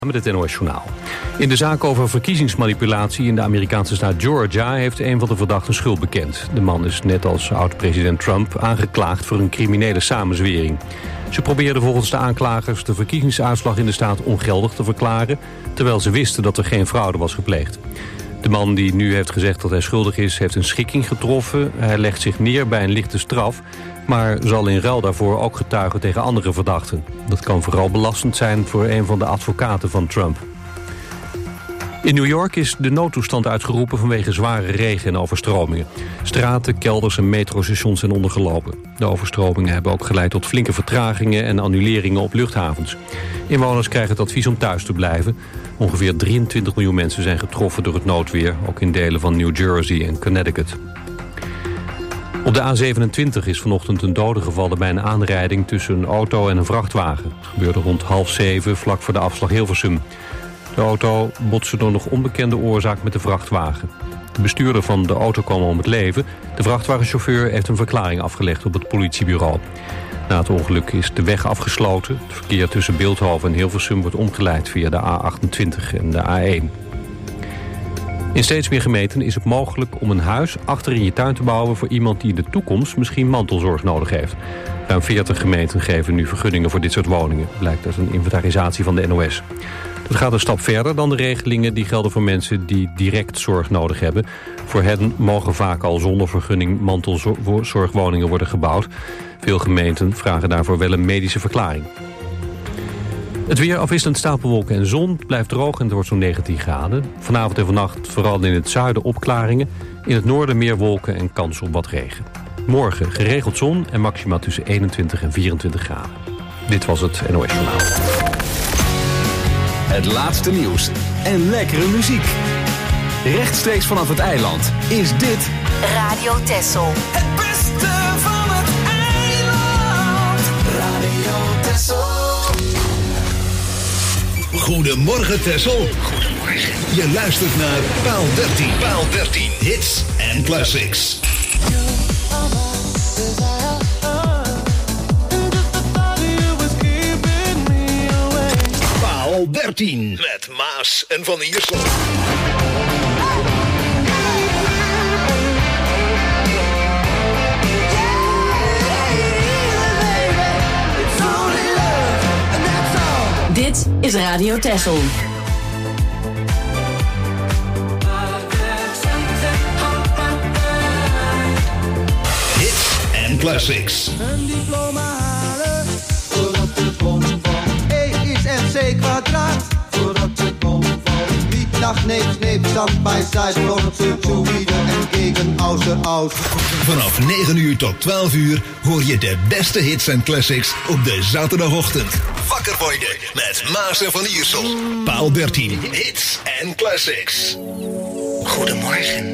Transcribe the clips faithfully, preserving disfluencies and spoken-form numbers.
Met het N O S-journaal. In de zaak over verkiezingsmanipulatie in de Amerikaanse staat Georgia heeft een van de verdachten schuld bekend. De man is net als oud-president Trump aangeklaagd voor een criminele samenzwering. Ze probeerden volgens de aanklagers de verkiezingsuitslag in de staat ongeldig te verklaren, terwijl ze wisten dat er geen fraude was gepleegd. De man die nu heeft gezegd dat hij schuldig is, heeft een schikking getroffen. Hij legt zich neer bij een lichte straf, maar zal in ruil daarvoor ook getuigen tegen andere verdachten. Dat kan vooral belastend zijn voor een van de advocaten van Trump. In New York is de noodtoestand uitgeroepen vanwege zware regen en overstromingen. Straten, kelders en metrostations zijn ondergelopen. De overstromingen hebben ook geleid tot flinke vertragingen en annuleringen op luchthavens. Inwoners krijgen het advies om thuis te blijven. Ongeveer drieëntwintig miljoen mensen zijn getroffen door het noodweer, ook in delen van New Jersey en Connecticut. Op de A zevenentwintig is vanochtend een dode gevallen bij een aanrijding tussen een auto en een vrachtwagen. Het gebeurde rond half zeven, vlak voor de afslag Hilversum. De auto botste door nog onbekende oorzaak met de vrachtwagen. De bestuurder van de auto kwam om het leven. De vrachtwagenchauffeur heeft een verklaring afgelegd op het politiebureau. Na het ongeluk is de weg afgesloten. Het verkeer tussen Bilthoven en Hilversum wordt omgeleid via de A achtentwintig en de A één. In steeds meer gemeenten is het mogelijk om een huis achter in je tuin te bouwen voor iemand die in de toekomst misschien mantelzorg nodig heeft. Ruim veertig gemeenten geven nu vergunningen voor dit soort woningen, blijkt uit een inventarisatie van de N O S. Het gaat een stap verder dan de regelingen die gelden voor mensen die direct zorg nodig hebben. Voor hen mogen vaak al zonder vergunning mantelzorgwoningen worden gebouwd. Veel gemeenten vragen daarvoor wel een medische verklaring. Het weer afwisselend stapelwolken en zon. Het blijft droog en het wordt zo'n negentien graden. Vanavond en vannacht vooral in het zuiden opklaringen. In het noorden meer wolken en kans op wat regen. Morgen geregeld zon en maxima tussen eenentwintig en vierentwintig graden. Dit was het N O S-journaal. Het laatste nieuws en lekkere muziek. Rechtstreeks vanaf het eiland is dit Radio Texel. Het beste van het eiland. Radio Texel. Goedemorgen Texel. Goedemorgen. Je luistert naar Paal dertien. Paal dertien. Hits en classics. Paal dertien. Met Maas en Van Iersel. Dit is Radio Texel. Hits en classics. Een diploma halen, voordat de bom valt. E is M C kwadraat, voordat de bom valt. Niet nach neemt, neemt, stand bij side, voordat ze zuiden en gegen außer aus. Vanaf negen uur tot twaalf uur hoor je de beste hits en classics op de zaterdagochtend. Wakker worden met Maas en Van Iersel. Paal dertien. Hits en classics. Goedemorgen.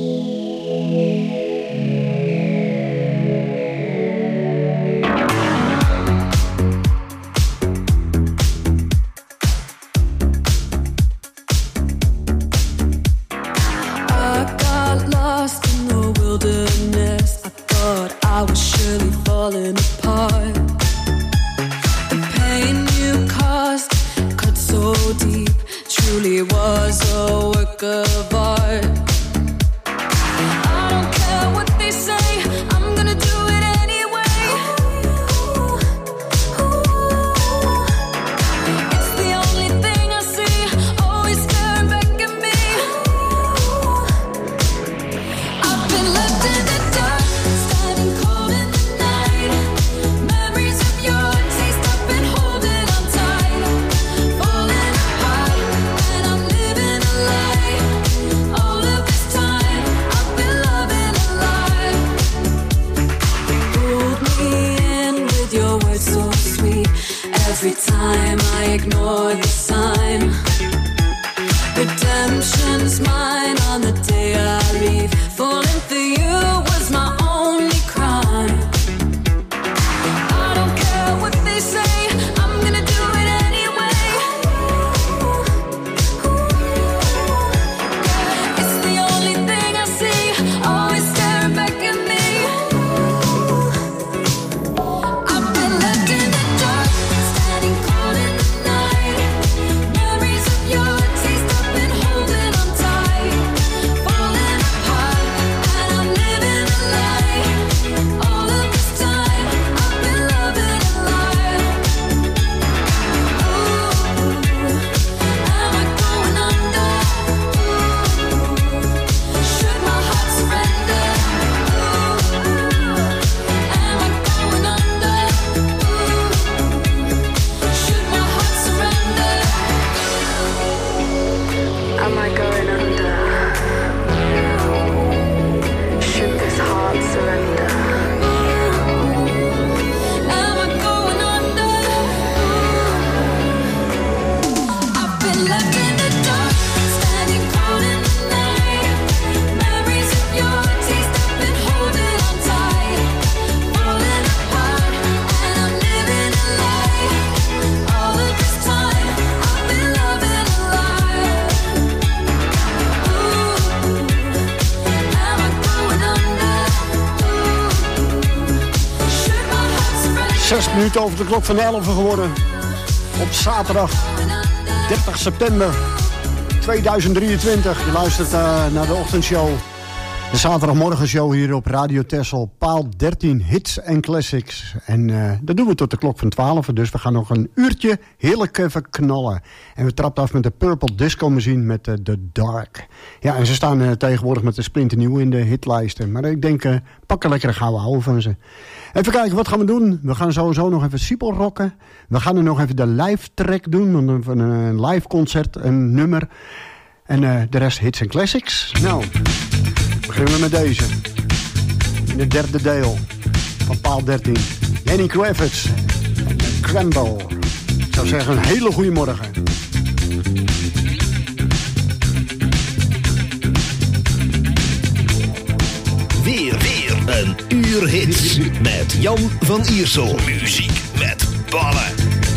I was surely falling apart. The pain you caused cut so deep, truly was a work of art. I don't care what they say, I'm gonna do it anyway. It's the only thing I see, always staring back at me. I've been left in the dark. Every time I ignore the sign, redemption's mine on the day I leave. Falling for you was my only crime. I don't care what they say, I'm gonna do it anyway. It's the only thing I see, always staring back at me. I've been left in the dark, standing cold in the night. Zes minuten over de klok van de elf geworden. Op zaterdag dertig september tweeduizend drieëntwintig. Je luistert uh, naar de ochtendshow. De zaterdagmorgenshow hier op Radio Texel. Paal dertien hits en classics. En uh, dat doen we tot de klok van twaalf. Dus we gaan nog een uurtje heerlijk even knallen. En we trappen af met de Purple Disco Machine met uh, The Dark. Ja, en ze staan uh, tegenwoordig met de splinternieuw in de hitlijsten. Maar ik denk, uh, pak er lekker een gouden ouwe van ze. Even kijken, wat gaan we doen? We gaan sowieso nog even Siepel rocken. We gaan er nog even de live track doen. Een, een live concert, een nummer. En uh, de rest hits en classics. Nou, beginnen we met deze. In het derde deel van Paal dertien. Lenny Kravitz en Crumble. Ik zou zeggen, een hele goede morgen. Weer, weer een uur hits met Jan van Iersel. Muziek met ballen.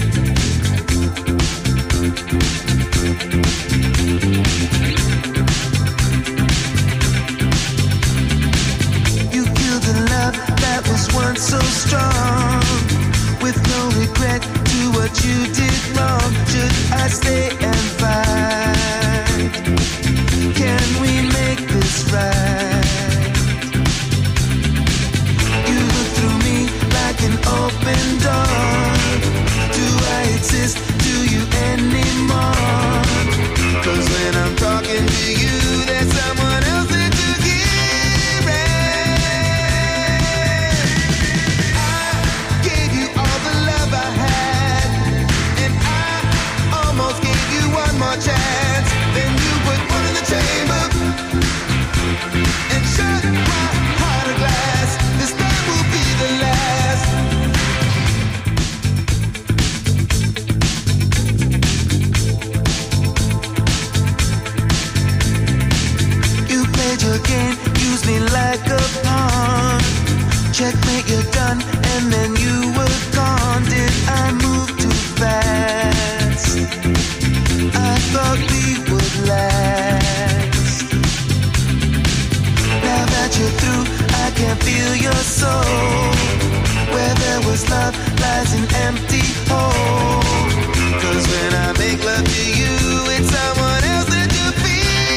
You killed a love that was once so strong. With no regret to what you did wrong. Should I stay and fight? Can we make this right? An open door. Do I exist to you anymore? Cause when I'm talking to you, there's someone else that you give it. I gave you all the love I had, and I almost gave you one more chance. Then you put one in the chamber and shut my heart of glass. This time will be the last. Your game, use me like a pawn. Checkmate, you're done, and then you were gone. Did I move too fast? I thought we would last. Now that you're through, I can feel your soul. Where there was love lies an empty hole. Cause when I make love to you, it's someone else that you feel.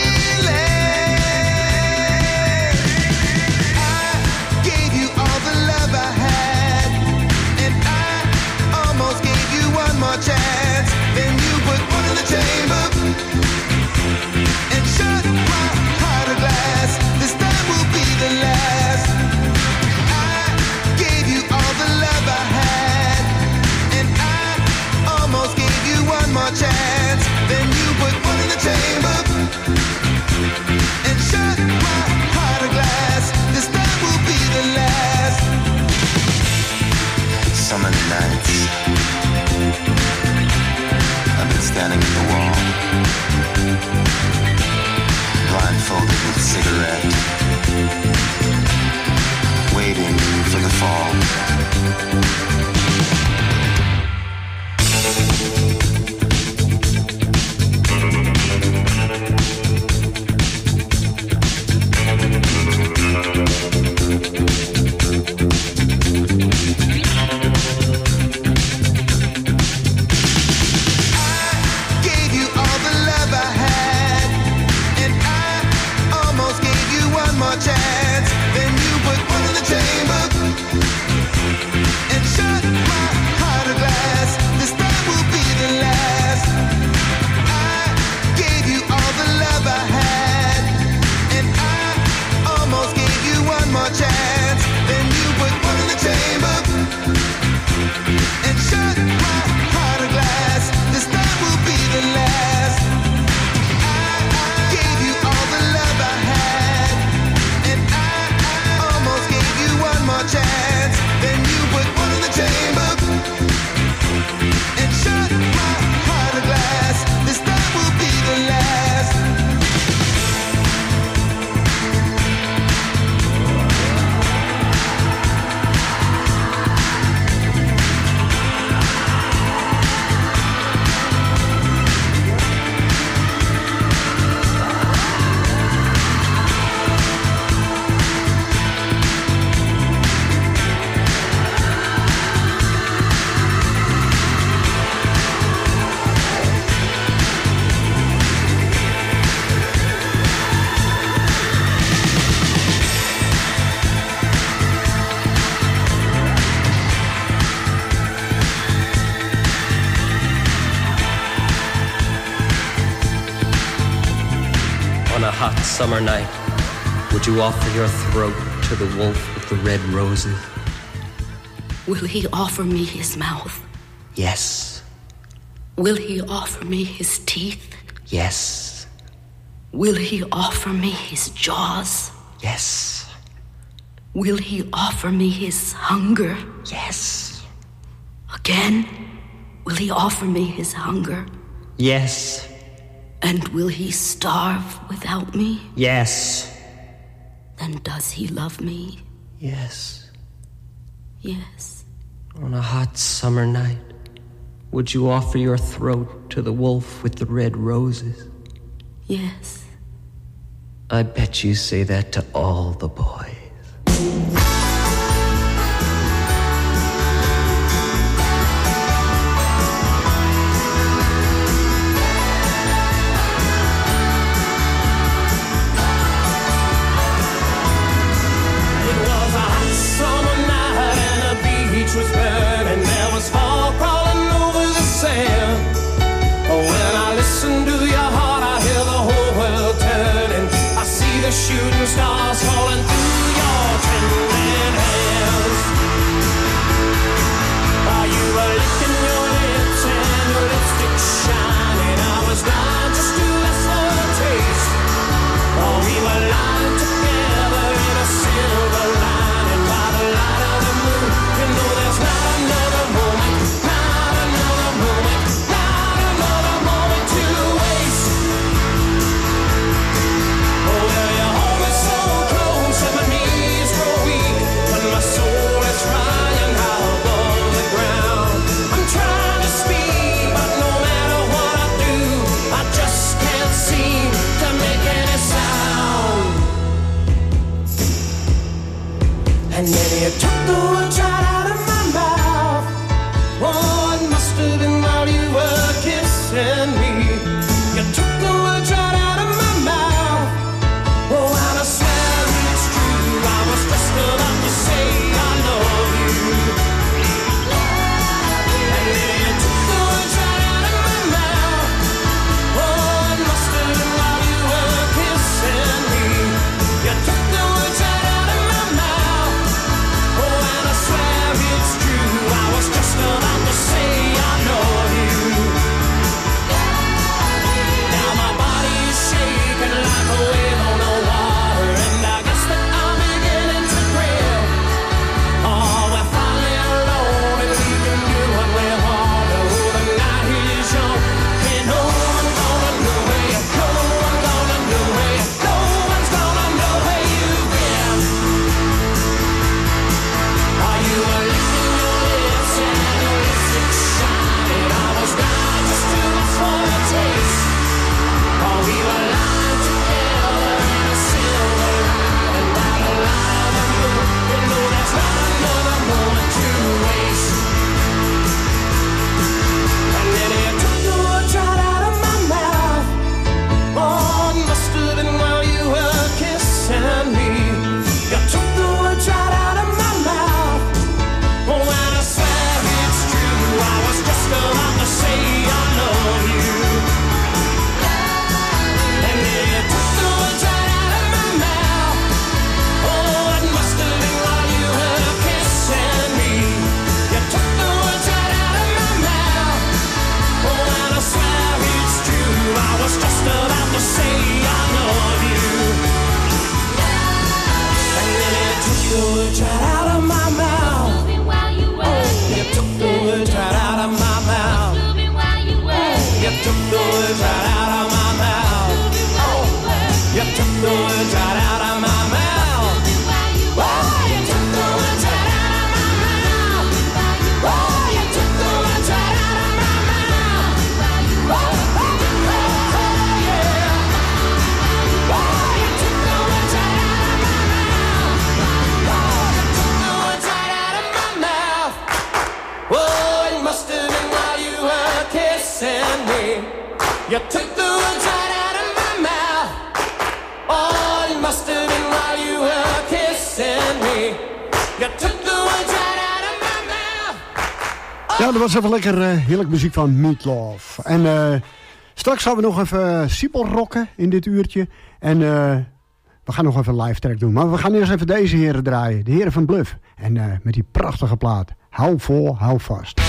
Chance, then you put one in the chamber and shut my heart of glass. This time will be the last. I gave you all the love I had, and I almost gave you one more chance. Then you put one in the chamber and shut my heart of glass. This time will be the last. Summer nights, I've been standing at the wall, blindfolded with a cigarette, waiting for the fall. One On a hot summer night, would you offer your throat to the wolf with the red roses? Will he offer me his mouth? Yes. Will he offer me his teeth? Yes. Will he offer me his jaws? Yes. Will he offer me his hunger? Yes. Again, will he offer me his hunger? Yes. And will he starve without me? Yes. Then does he love me? Yes. Yes. On a hot summer night, would you offer your throat to the wolf with the red roses? Yes. I bet you say that to all the boys. Was burning, there was fog crawling over the sand. When I listen to your heart, I hear the whole world turning. I see the shooting stars falling through your trembling hands. While you were licking your lips and your lipstick shining, I was blind just to ask for a taste. Oh, we were lying together in a silver lining by the light of the moon. You know there's not another moment, not another moment, not another moment to waste. Oh, well, you hold me so close and my knees grow weak, but my soul is flying high above the ground. I'm trying to speak, but no matter what I do, I just can't seem to make any sound. And then you took the words right out of my mouth. Oh, it must have been while you were kissing me. You took the words right out of my mouth. Oh, and I swear it's true, I was just about to say I love you. And then you took the words right out of my mouth. Oh, it must have been while you were kissing me. You took the words right out of my mouth. Oh, and I swear it's true, I was just about to say I love you. Now my body is shaking like a wave on the water, and I guess that I'm beginning to grill. Oh, we're finally alone, and we can do what we want. Oh, the night is young, and no one's gonna know where you go. No one's gonna know where you go. No one's gonna know where you've been. While you were licking your lips and your lipstick shining, I was blind just to ask for a taste. Oh, we were lying together in a silver lining by the light of the moon. You know there's not another moment to waste. And then you took the words right out of my mouth. Oh, it must have been while you were kissing me. You took the words right out of my mouth. Oh, and I swear it's true, I was just about to say I love you. And then you took the words right out of my mouth. Oh, it must have been while you were kissing me. You took the words right out of my mouth. Oh, and I swear it's true, I was just about to say I love you. And then you took the words right out of my mouth. You took the words right out of my mouth. You took the words right out of my mouth. You took the words right out of my mouth. Oh, you took the words right out of my mouth. Oh, you took the words right out of my mouth. Oh, oh, oh, yeah. Oh, you took the words right out of my mouth. Oh, you took the words right out of my mouth. Oh, it must have been while you were kissing me. You took the words right out of my mouth. Oh, it must have been while you were kissing me. You took the words right out of my mouth. Ja, dat was even lekker uh, heerlijk muziek van Meatloaf. En uh, Straks gaan we nog even Siepel rocken in dit uurtje. En uh, we gaan nog even een live track doen. Maar we gaan eerst even deze heren draaien. De heren van Bluff. En uh, met die prachtige plaat. Hou vol, hou vast.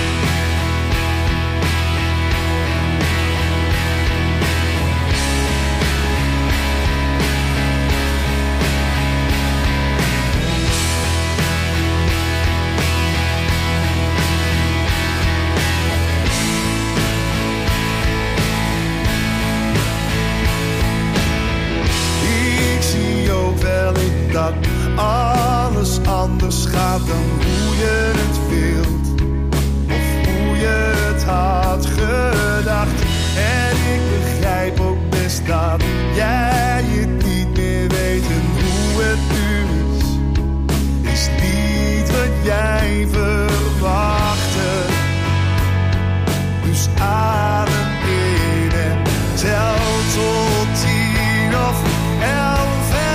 Dat alles anders gaat dan hoe je het wilt, of hoe je het had gedacht. En ik begrijp ook best dat jij het niet meer weet. En hoe het nu is, is niet wat jij verwachtte. Dus adem in en tel tot tien of elf.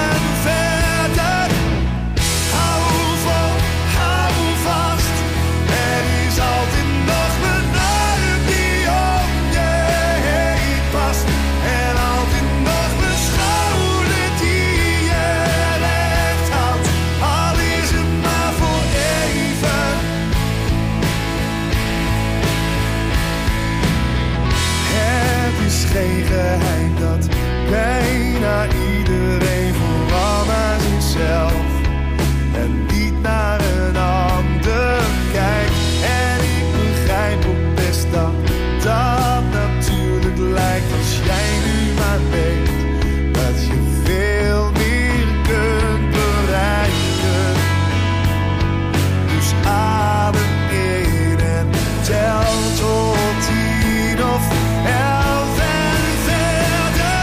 Geen geheim dat bijna iedereen vooral naar zichzelf en niet naar een ander kijkt. En ik begrijp ook best dat dat natuurlijk lijkt als jij nu maar weet dat je veel meer kunt bereiken. Dus adem in en tel tot tien of elf.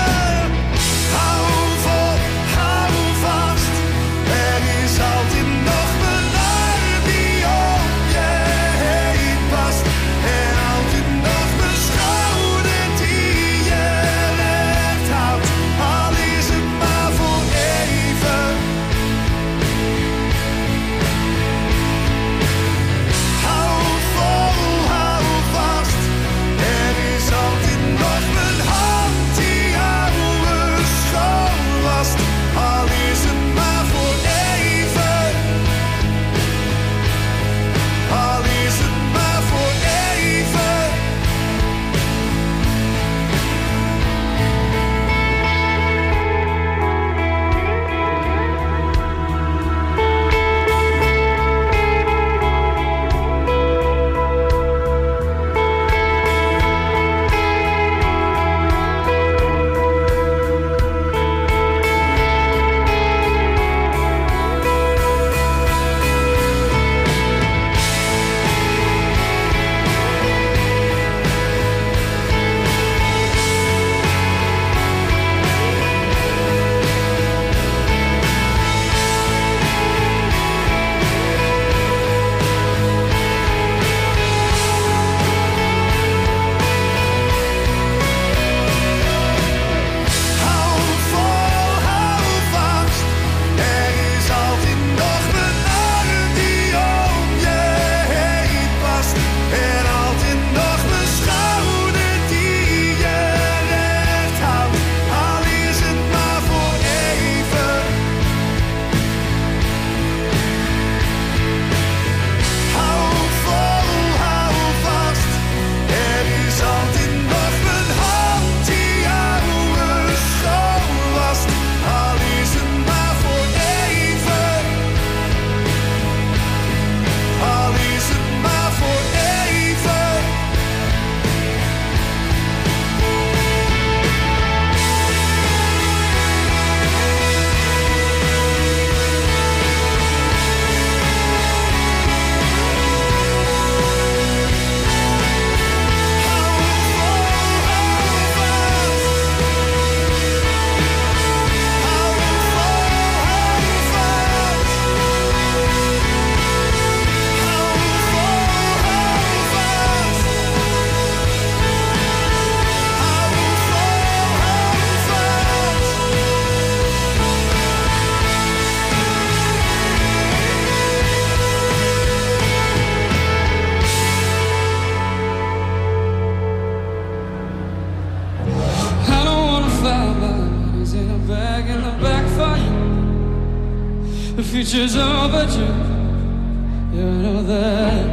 The future's overdue. You know that.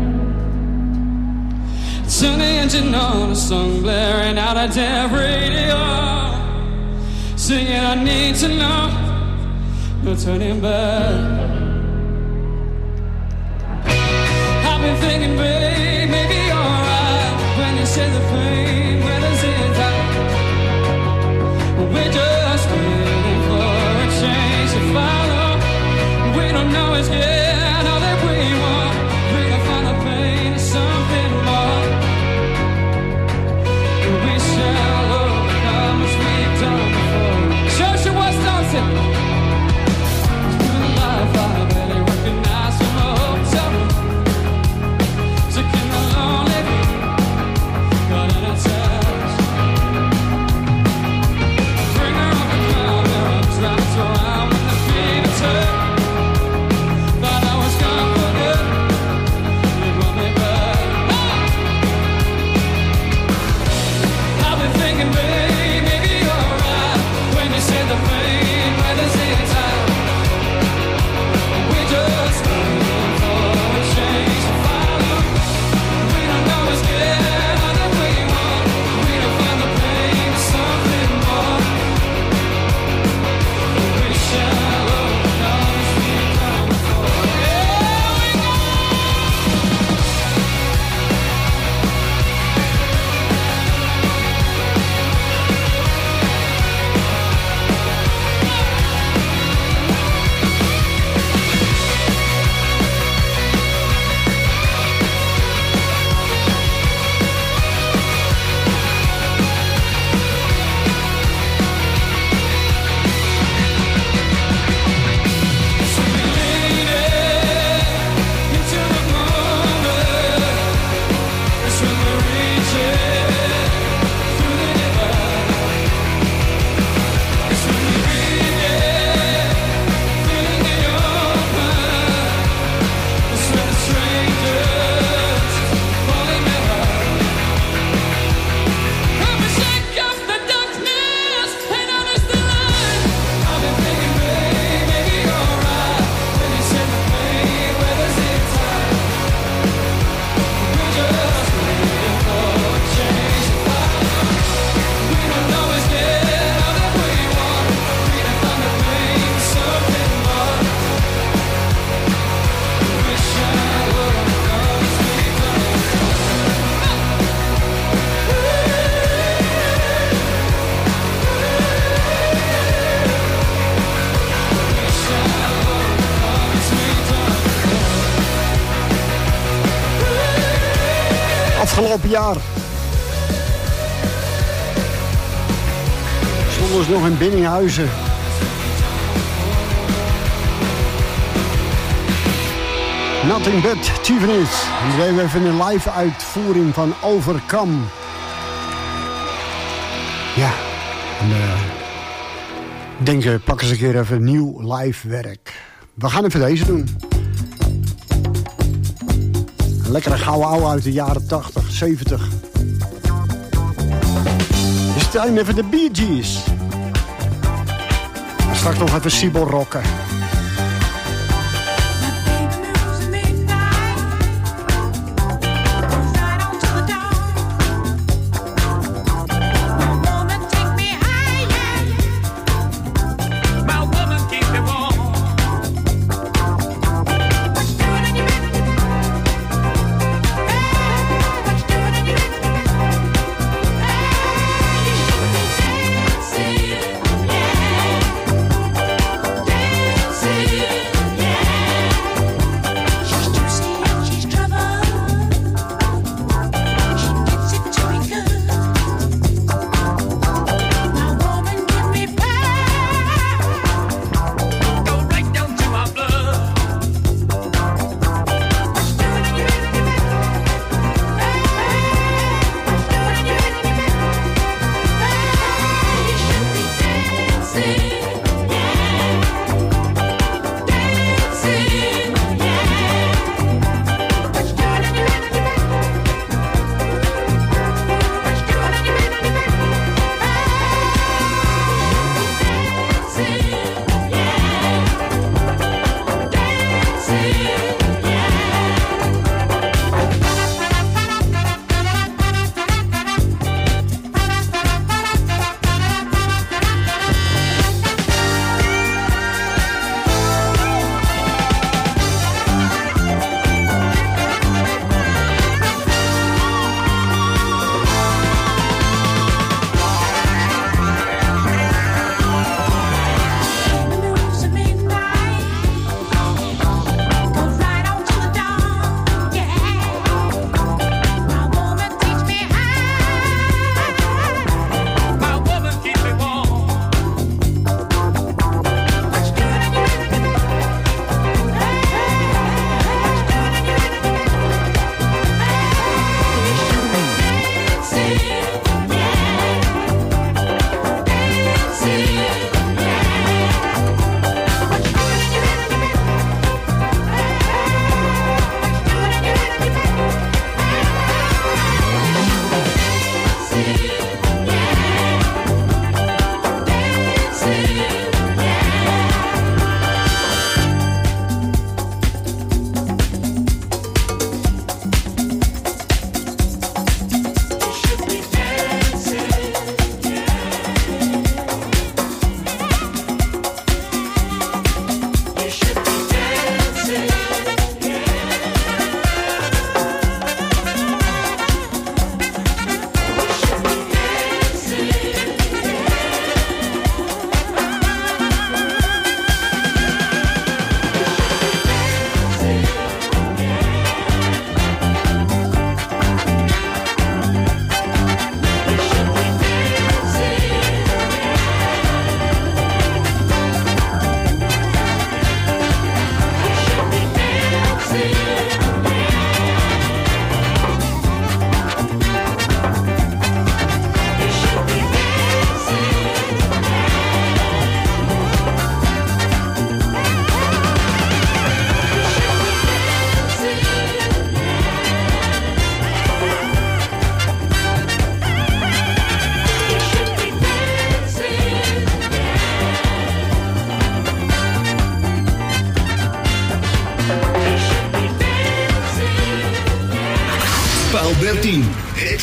Turn the engine on, a song blaring out a damn radio. Singing, I need to know. No turning back. I've been thinking, babe, maybe alright. When you say the pain, where does it die? We're just waiting for a change to follow. We don't know it's yet all that we want. We can find the pain in something more. We shall overcome as we've done before. Show she was dancing. Through the life I barely recognize from a hotel room. Sick in the lonely room. Got an attached. Bring her up and climb her up. Trying to throw out when the fever turned. Thought I was gone for good. You brought me back. I've been thinking, babe, maybe you're right. When you said the pain, where does it tie? We're just waiting for a change to follow. We don't know what's good, all that we want. We don't find the pain in something more. We shall overcome as we've done before. Yeah, we go. So we lean into the moment. It's when we reach it through the divide. It's when we read it, feeling it open. It's when the strangers fall in their heart. Come and shake up the darkness and notice the light. I've been thinking, babe, maybe you're right. When you said the pain, where does it tie? We're just waiting for a change to follow. We don't know it's yet all that we want. We don't find the pain in something more. We shall overcome as we've done before. We shall overcome as we've done before. Afgelopen jaar stonden ze nog in Binnenhuizen. Nothing but Tiffany's. En we hebben even een live uitvoering van Overcome. Ja, en uh, ik denk, uh, pak eens een keer even nieuw live werk. We gaan even deze doen. Een lekkere gouden ouwe uit de jaren tachtig, zeventig. Is het time even de Bee Gees. Straks nog even Siebel rocken. Yeah.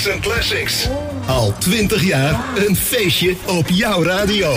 Hits and Classics. Al twintig jaar een feestje op jouw radio.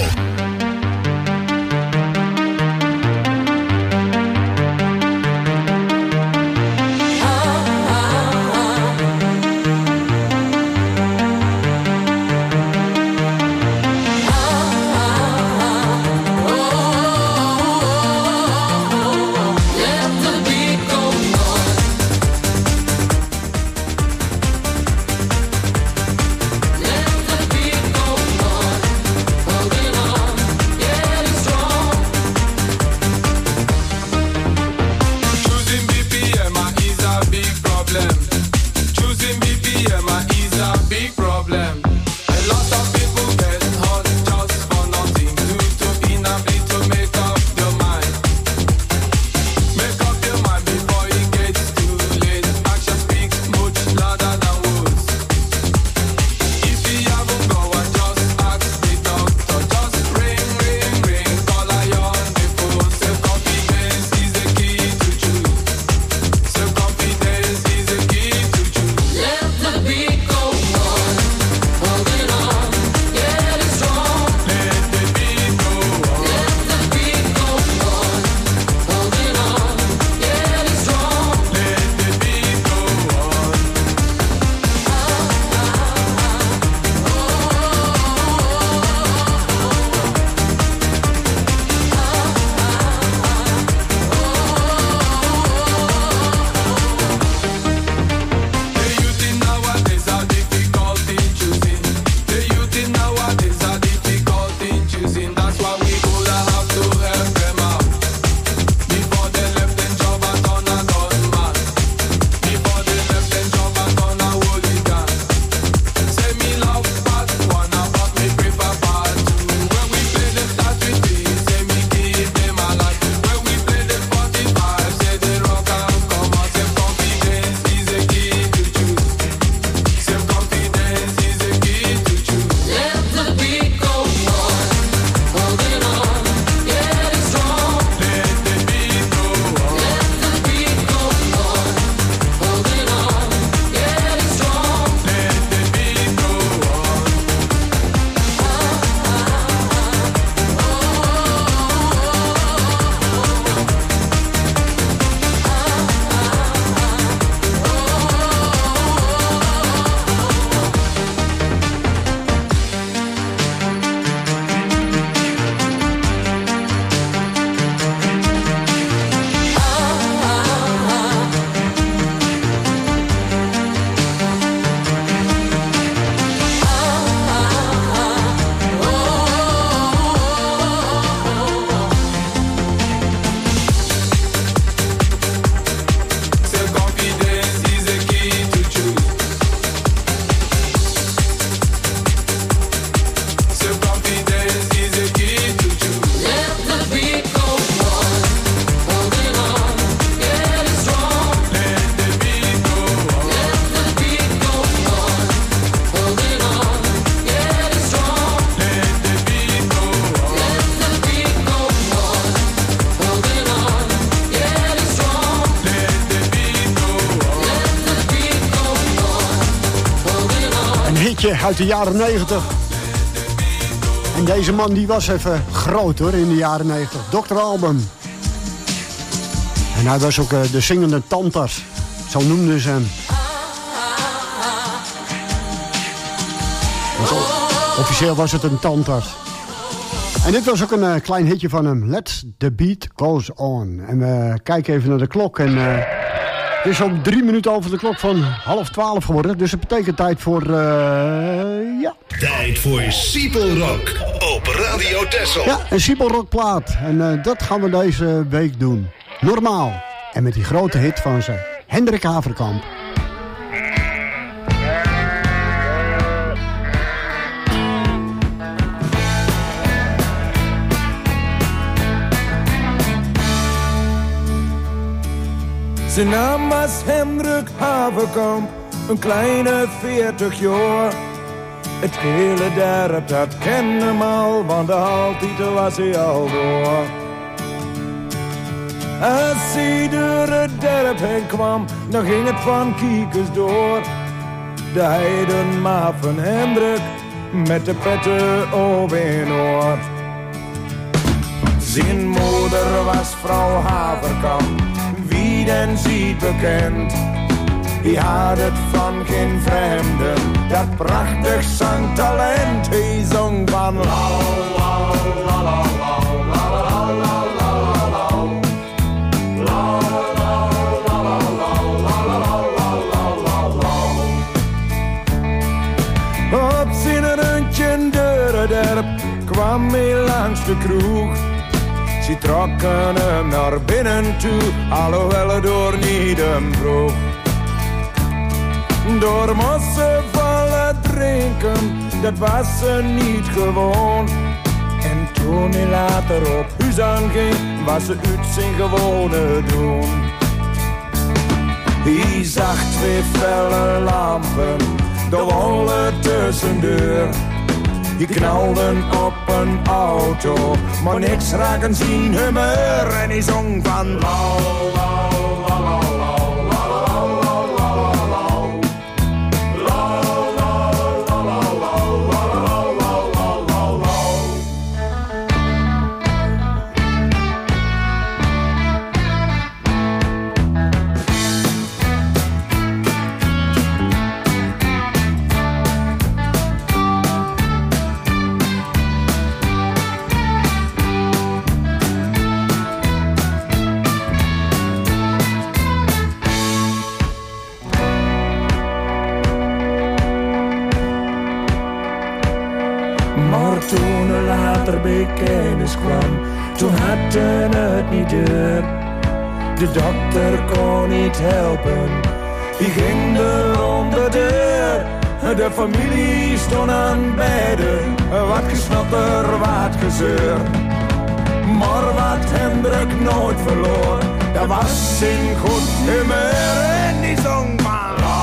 Uit de jaren negentig. En deze man die was even groot hoor in de jaren negentig. dokter Alban. En hij was ook uh, de zingende tandarts. Zo noemden ze hem. Dus, officieel was het een tandarts. En dit was ook een uh, klein hitje van hem. Let the beat goes on. En we kijken even naar de klok en... Uh, Het is ook drie minuten over de klok van half twaalf geworden. Dus het betekent tijd voor... Uh, ja. Tijd voor Siepel Rock op Radio Texel. Ja, een Siepel Rock plaat. En uh, dat gaan we deze week doen. Normaal. En met die grote hit van ze. Hendrik Haverkamp. Zijn naam was Hendrik Haverkamp, een kleine veertig jaar. Het hele dorp dat kende hem al, want de haltitel was hij al door. Als hij door het dorp heen kwam, dan ging het van kiekers door. de heidenmaat van Hendrik met de petten op in oor. Zijn moeder was vrouw Haverkamp, wie den ziet bekend. Hij had het van geen vreemden, dat prachtig zangtalent. Hij zong van la la la la la la la la. Op zijn rundje Deurenderp kwam hij langs de kroeg. Ze trokken hem naar binnen toe, alhoewel het door niet hem vroeg. Door mossen vallen drinken, dat was ze niet gewoon. En toen hij later op huis aanging, was ze uit zijn gewone doen. Hij zag twee felle lampen, de wollen tussendeur. Die knalden op een auto, maar niks raken zien humeur. En hij zong van la la la la la la toen er later bij kennis kwam, toen hadden het niet deur. De dokter kon niet helpen, die ging er om de deur. De familie stond aan beide, wat gesnotter, wat gezeur. Maar wat Hendrik nooit verloor, dat was zijn goed humeur. En die zong maar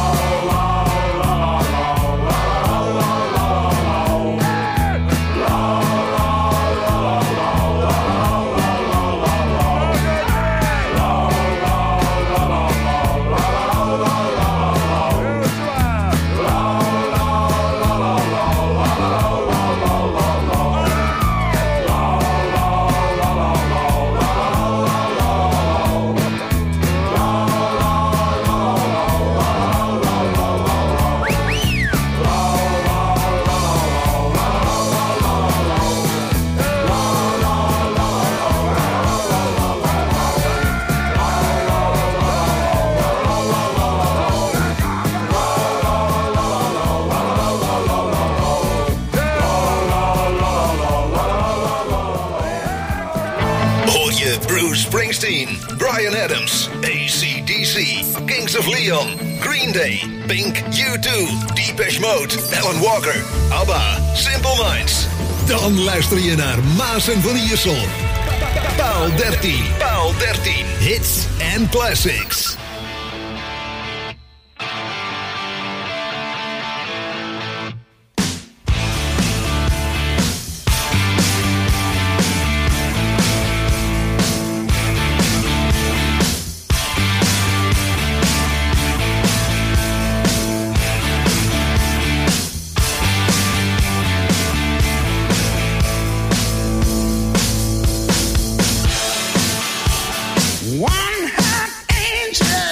Springsteen, Bryan Adams, A C D C, Kings of Leon, Green Day, Pink, U two, Depeche Mode, Alan Walker, ABBA, Simple Minds. Dan luister je naar Maassen van Iersel. Paal dertien. Paal dertien. Hits and classics. One hot angel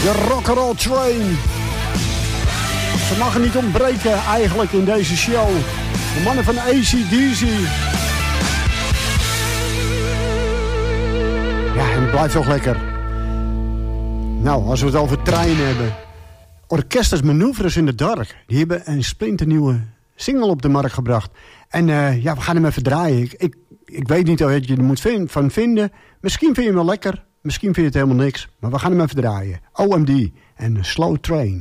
De Rock'n'Roll Train. Ze mag er niet ontbreken eigenlijk in deze show. De mannen van A C D C. Ja, en het blijft toch lekker. Nou, als we het over treinen hebben. Orchesters Manoeuvres in the Dark. Die hebben een splinternieuwe single op de markt gebracht. En uh, ja, we gaan hem even draaien. Ik, ik, ik weet niet wat je er moet vind, van vinden. Misschien vind je hem wel lekker. Misschien vind je het helemaal niks. Maar we gaan hem even draaien. O M D en Slow Train.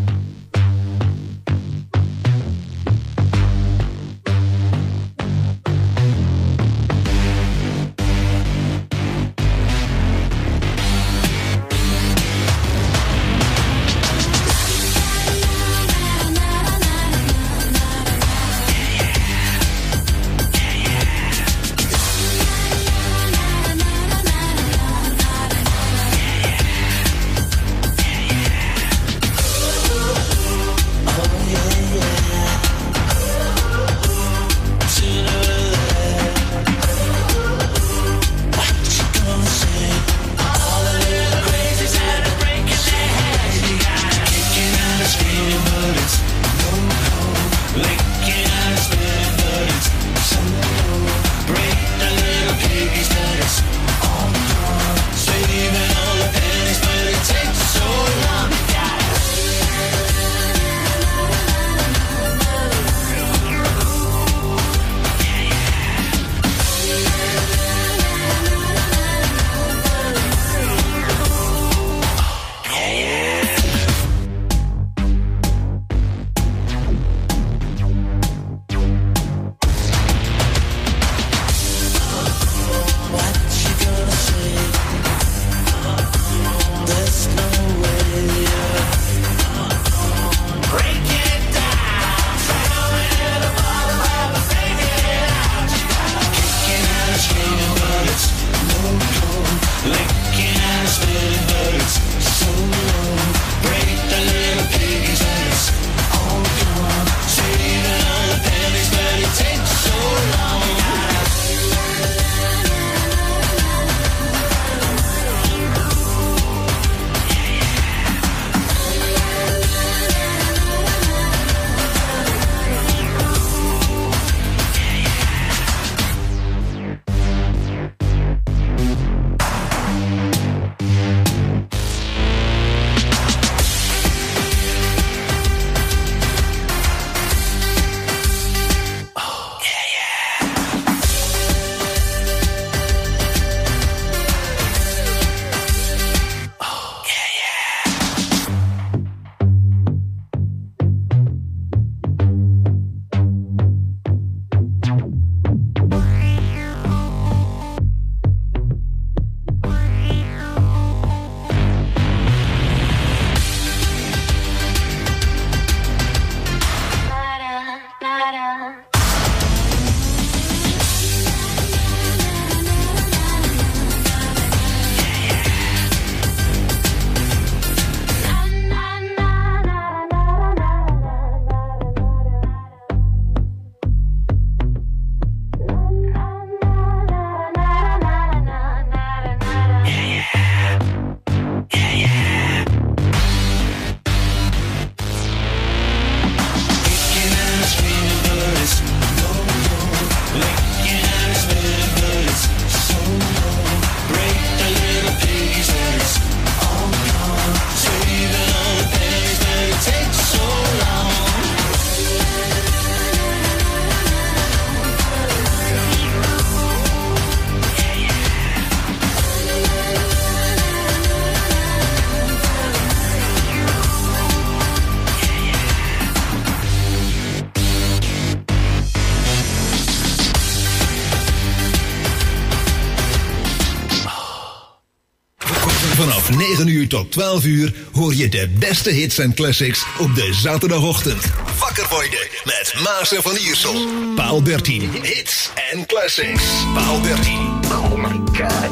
Vanaf negen uur tot twaalf uur hoor je de beste hits en classics op de zaterdagochtend. Wakker worden met Maas en Van Iersel. Paal dertien, hits en classics. Paal dertien. Oh my god.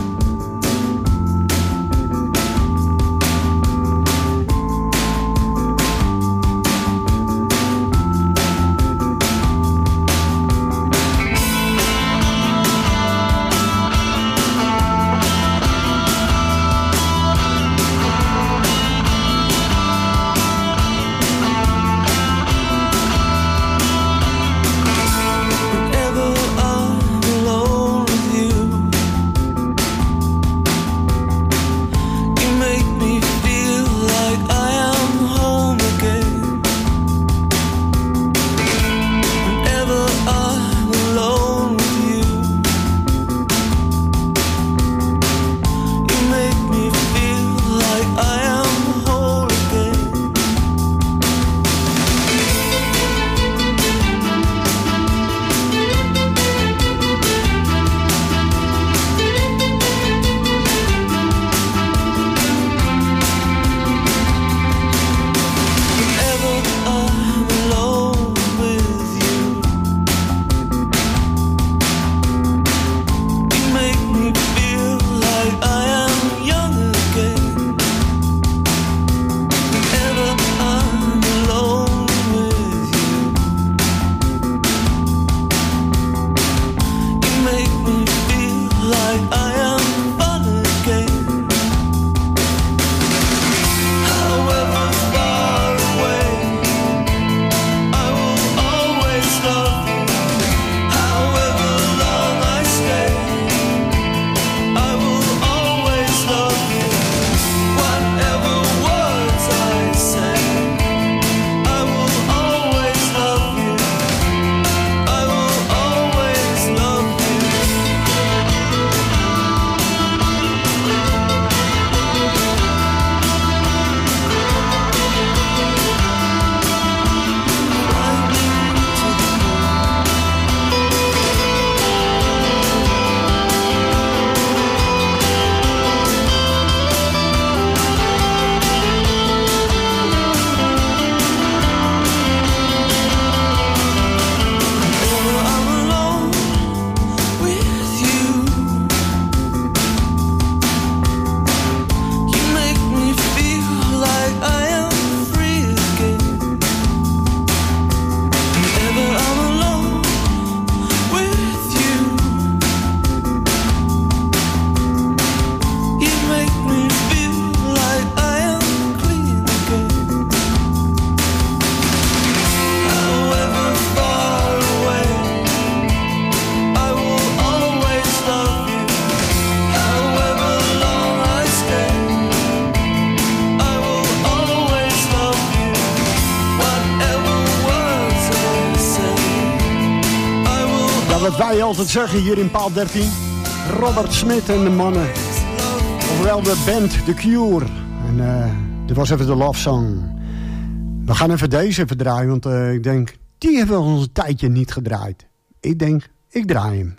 wat wij altijd zeggen hier in paal dertien. Robert Smith en de mannen. Ofwel de band The Cure. En uh, dit was even de love song. We gaan even deze even draaien, want uh, ik denk... die hebben we al een tijdje niet gedraaid. Ik denk, ik draai hem.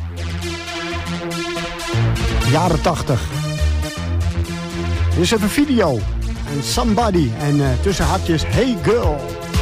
Jaren tachtig. Dit is even video. En Somebody. En uh, tussen hakjes, Hey Girl.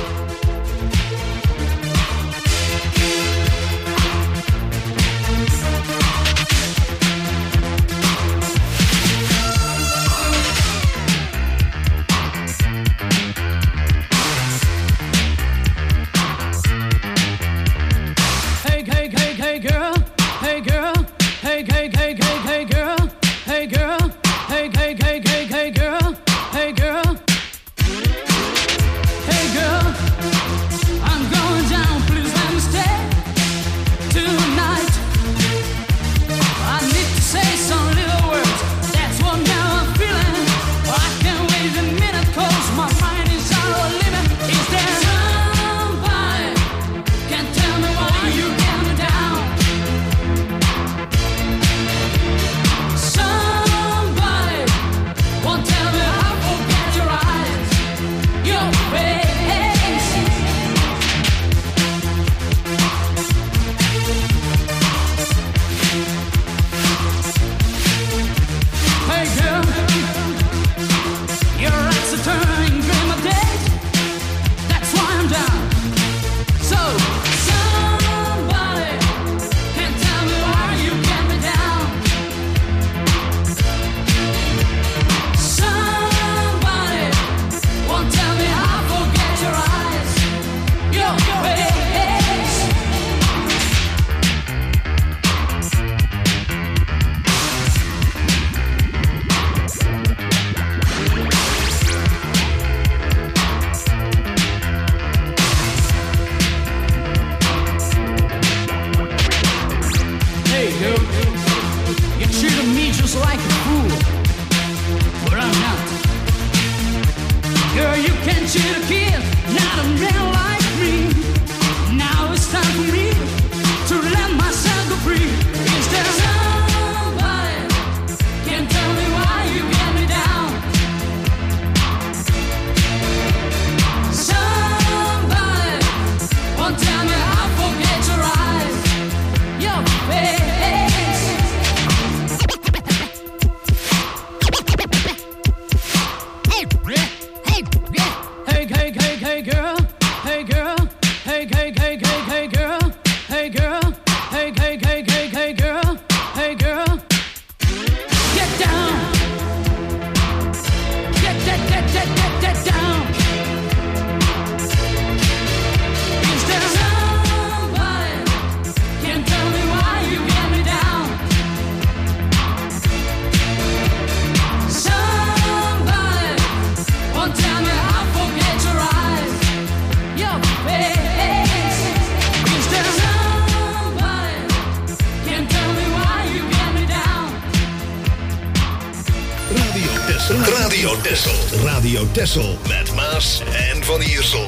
Radio Tessel. Radio Tessel met Maas en Van Iersel.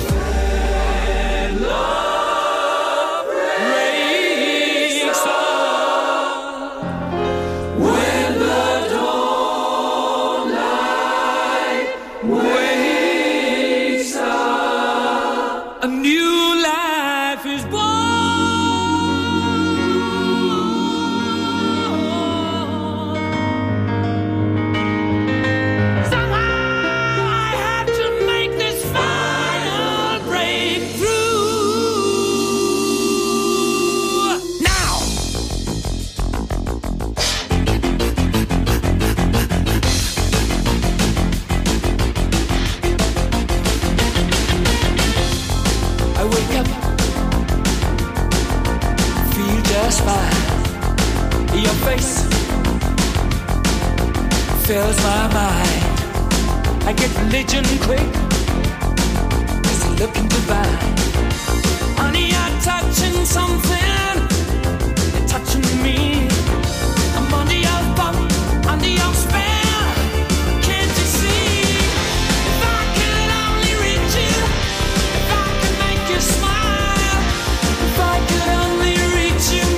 Fills my mind. I get religion quick. It's looking divine. Honey, you're touching something. You're touching me. I'm under your thumb, under your spell. Can't you see? If I could only reach you, if I could make you smile, if I could only reach you.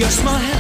Your smile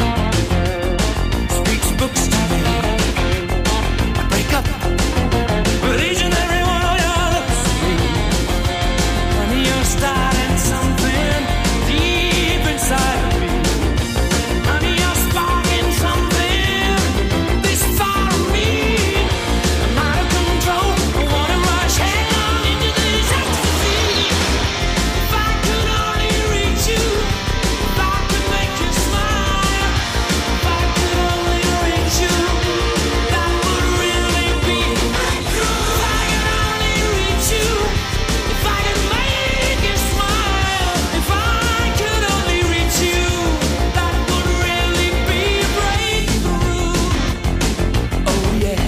speaks books to me. I break up with each and every one of your looks. Honey, you're starting something deep inside of me. Honey, you're sparking something this far of me. I'm out of control. I wanna rush headlong into this ecstasy. If I could only reach you, if I could make you smile, if I could only reach you, that would really be breakthrough. If I could only reach you, if I could make you smile, if I could only reach you, that would really be a breakthrough. Oh yeah,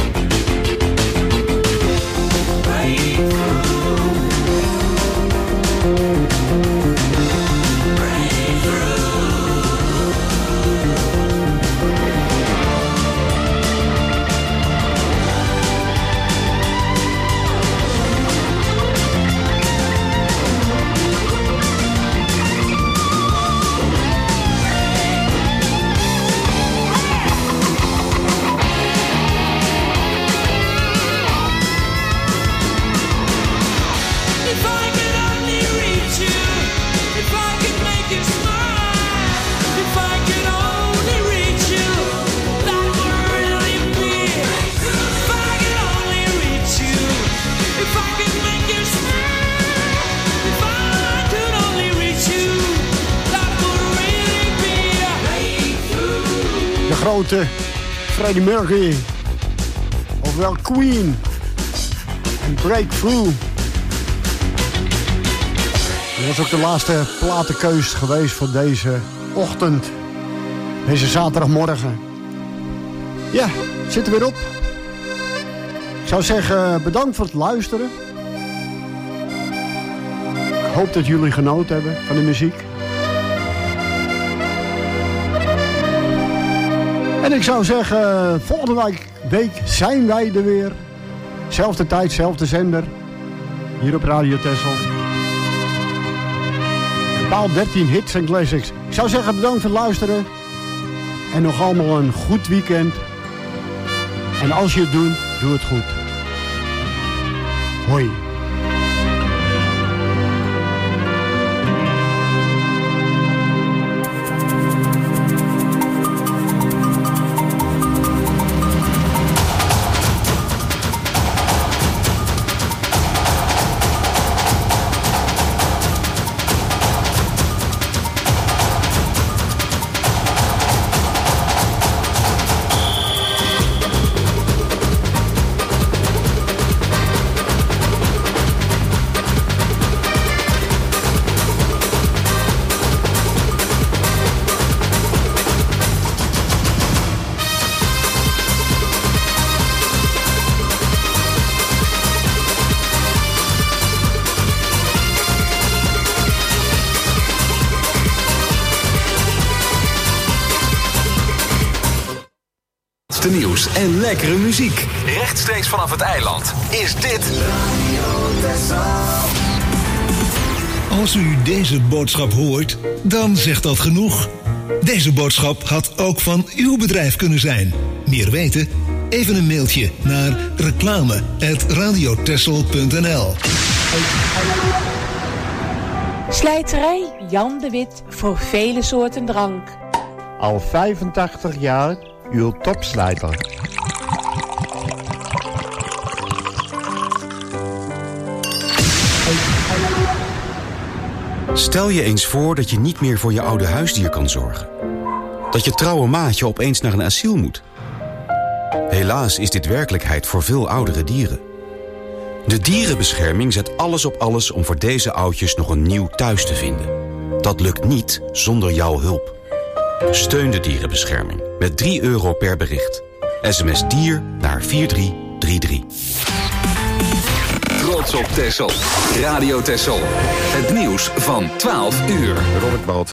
if I could only reach you, if I could make you smile, if I could only reach you, that would really be. If I could only reach you, if I could make you smile, if I could only reach you, that would really be a breakthrough. De grote Freddie Mercury. Ofwel Queen. En Breakthrough. Dat was ook de laatste platenkeus geweest voor deze ochtend. Deze zaterdagmorgen. Ja, het zit er weer op. Ik zou zeggen, bedankt voor het luisteren. Ik hoop dat jullie genoten hebben van de muziek. En ik zou zeggen, volgende week, week zijn wij er weer. Zelfde tijd, zelfde zender. Hier op Radio Texel. Paal dertien hits en classics. Ik zou zeggen, bedankt voor het luisteren. En nog allemaal een goed weekend. En als je het doet, doe het goed. Hoi. Nieuws en lekkere muziek. Rechtstreeks vanaf het eiland is dit Als u deze boodschap hoort, dan zegt dat genoeg. Deze boodschap had ook van uw bedrijf kunnen zijn. Meer weten? Even een mailtje naar reclame at radiotessel punt n l. Slijterij Jan de Wit voor vele soorten drank. Al vijfentachtig jaar uw topslijter. Stel je eens voor dat je niet meer voor je oude huisdier kan zorgen. Dat je trouwe maatje opeens naar een asiel moet. Helaas is dit werkelijkheid voor veel oudere dieren. De dierenbescherming zet alles op alles om voor deze oudjes nog een nieuw thuis te vinden. Dat lukt niet zonder jouw hulp. Steun de dierenbescherming met drie euro per bericht. S M S dier naar vier drie drie drie. Trots op Texel. Radio Texel. Het nieuws van twaalf uur. Robert Balt.